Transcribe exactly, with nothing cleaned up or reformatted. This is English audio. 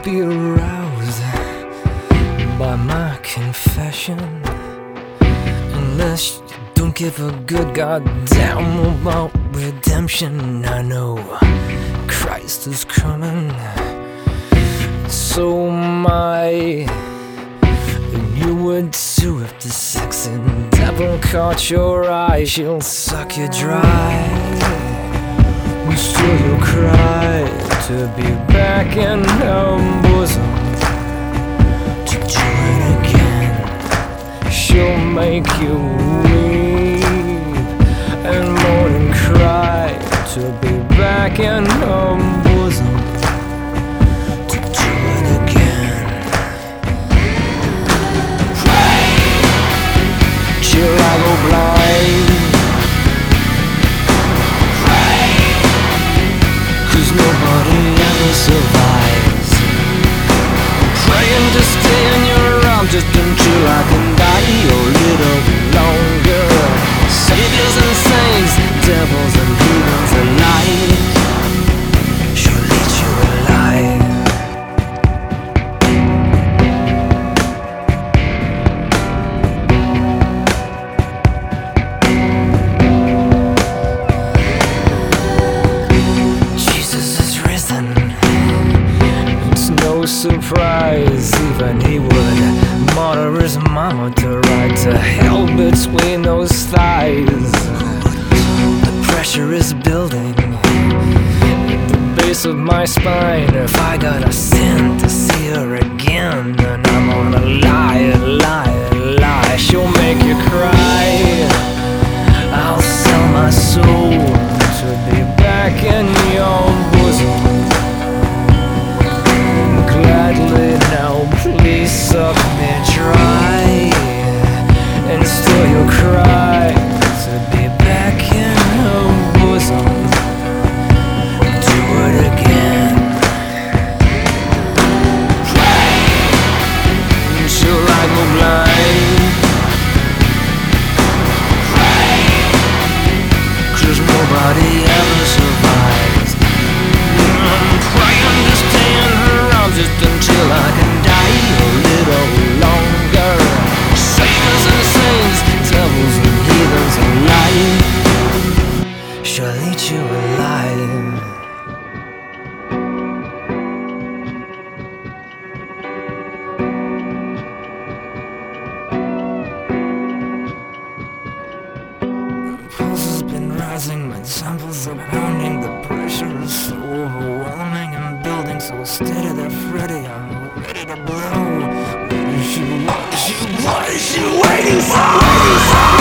be aroused by my confession, unless you don't give a good goddamn about redemption. I know Christ is coming, so am I. And you would too if the sexy devil caught your eye. She'll suck you dry, and still you'll cry to be back in her bosom, to join again. She'll make you weep and moan and cry to be back in her bosom, to do it again. Pray till I go blind. Pray, 'cause nobody ever survives. Praying to stay in your arms just until I can die a little longer. Saviors and saints, devils and heathens alike, she'll lead you alive. Jesus is risen, it's no surprise. Even he would martyr his mama to ride to hell between those thighs. The pressure is building at the base of my spine. If I gotta sin to see her again, then I'm gonna lie, lie, lie. She'll make you cry. I'll sell my soul to be back in your bosom. Gladly now, please suck me dry, and still you'll cry to be back in her bosom. Do it again. Pray until I go blind. Pray, 'cause nobody ever survives. I'm praying to stay in her arms just until I can die a little longer. Saviors and saints, devils and heathens alike, she'll eat you alive. The pulse has been rising, my temples are pounding. The pressure is so overwhelming and building so steady that Freddy, I'm ready to blow. What is she, what is she, what is she waiting for? Waiting for?